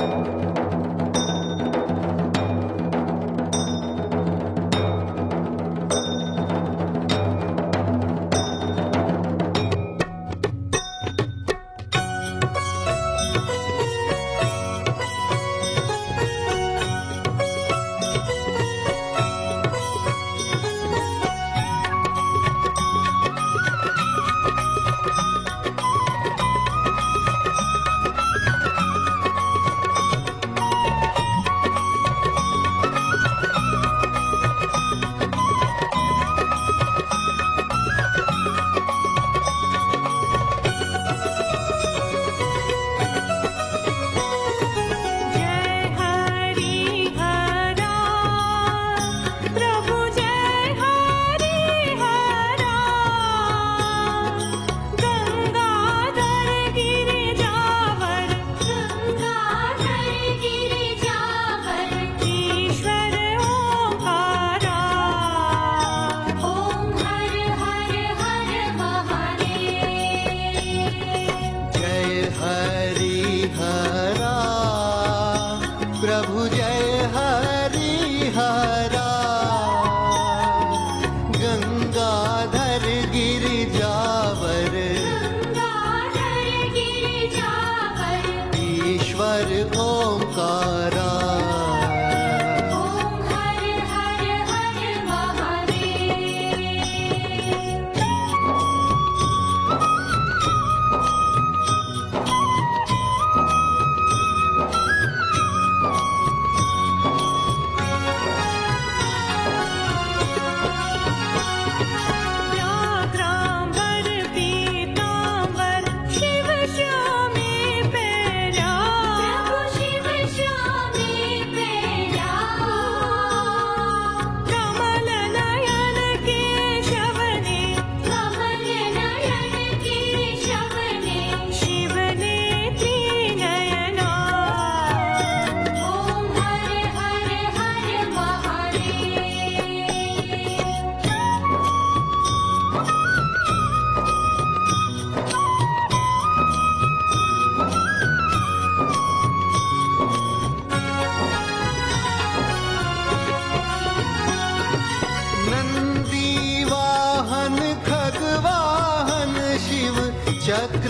चक्र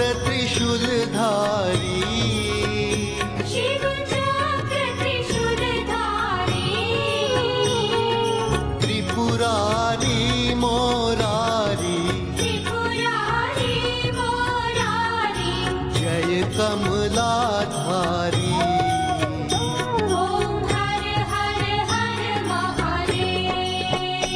त्रिशूलधारी, शिव चक्र त्रिशूलधारी, त्रिपुरारी मोरारी, त्रिपुरारी मोरारी, जय कमलाधारी। ओम हर हर हर महादेव।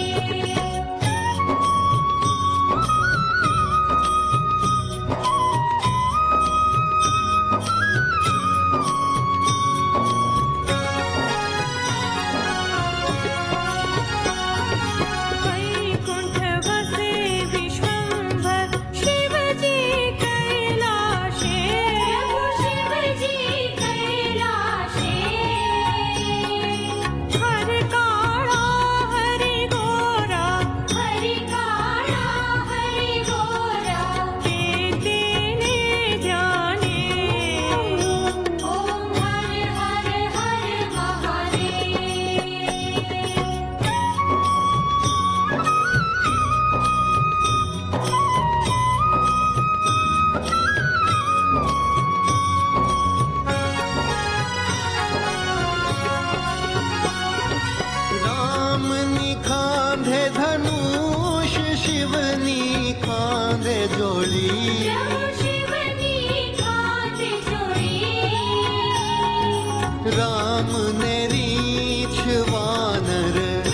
राम ने रीछ वानर,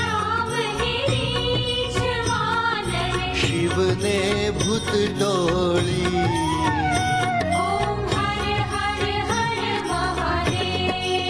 शिव ने भूत डोली। ओम हर हर हर महादेव।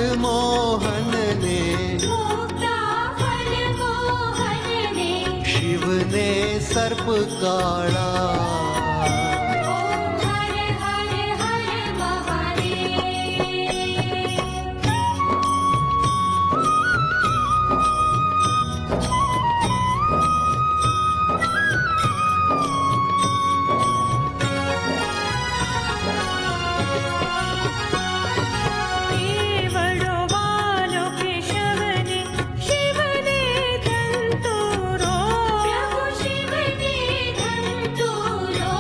मोहन ने, मुक्ता फल मोहन ने, शिव ने सर्प काढ़ा। ओम हर हर हर महादेव। केवड़ो वालो केशवने, शिवने धंतुरो, प्रभु शिवने धंतुरो।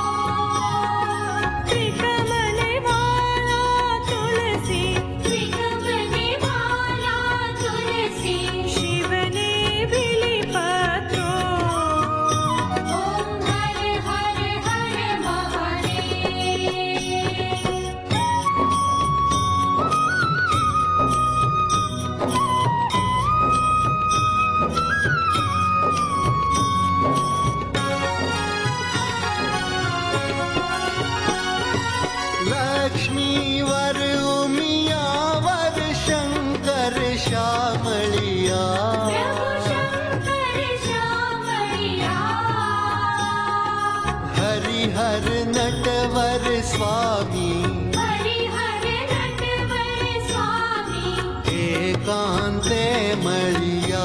त्रिकमने वाला तुलसी, त्रिकमने वाला तुलसी, शिवने बिलीपत्रो। ओम हर हर हर महादेव। लक्ष्मी वर उमिया वर शंकर श्यामलिया, प्रभु शंकर श्यामलिया। हरिहर नटवर स्वामी, हरिहर नटवर स्वामी, एकांते मलिया।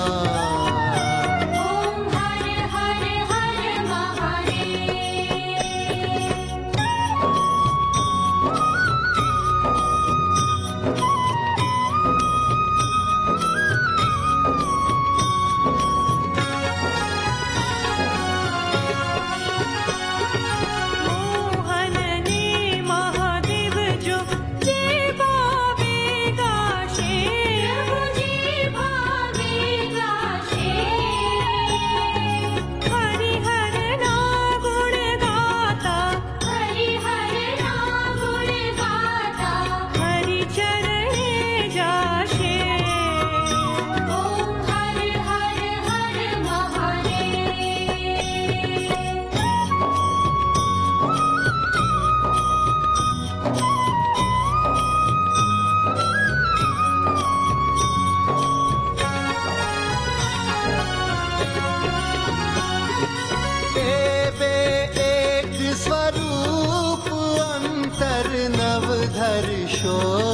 ओम हर हर हर महादेव। मोहन ने महादेव जो जे भावे गाशे, प्रभु जी भावे गाशे। हरिहर ना गुण गाता, हरिहर ना गुण गाता, हरि चरणे जाशे। ओम हर हर हर महादेव। देवे एक स्वरूप अंतर नवधर शोर,